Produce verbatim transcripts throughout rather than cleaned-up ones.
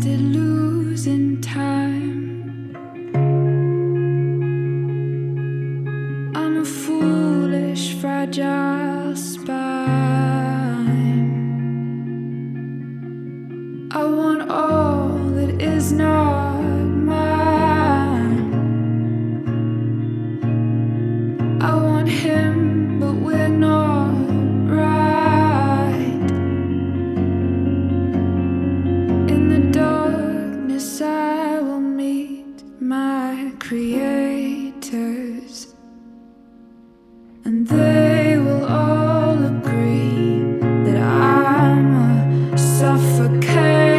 started losing time. I'm a foolish, fragile spine. I want all that is not mine. I want him, but we're not right. In the darkness I will meet my creators, and they will all agree that I'm a suffocator.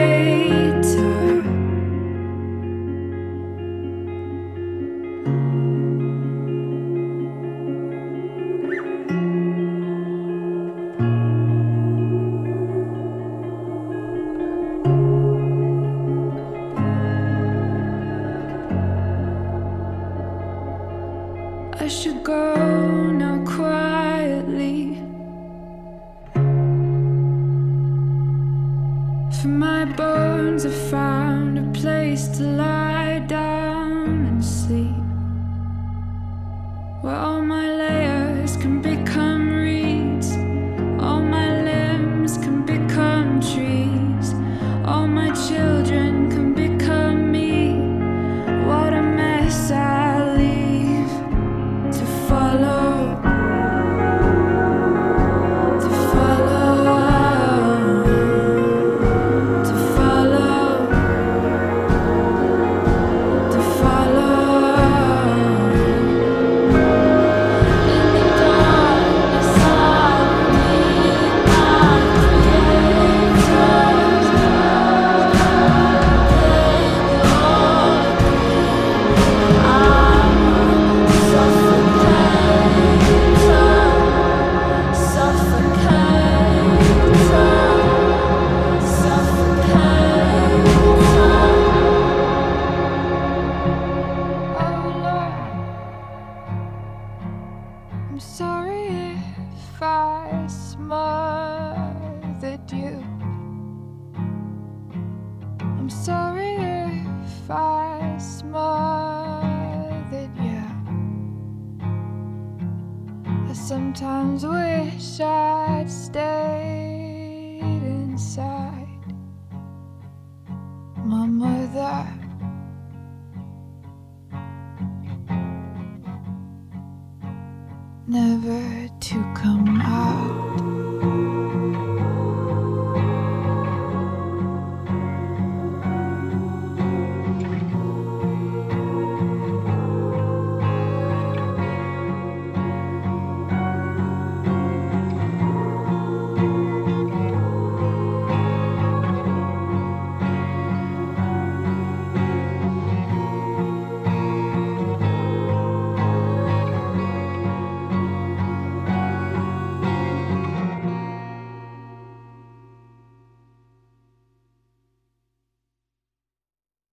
I should go now quietly, for my bones have found a place to lie down and sleep, where all my layers can become reeds, all my limbs can become trees, all my children can become me. What a mess I leave to follow, to follow, to follow, to follow. In the darkness I meet my creators. I'm sorry if I smothered you. I'm sorry if I smothered you. I sometimes wish I'd stay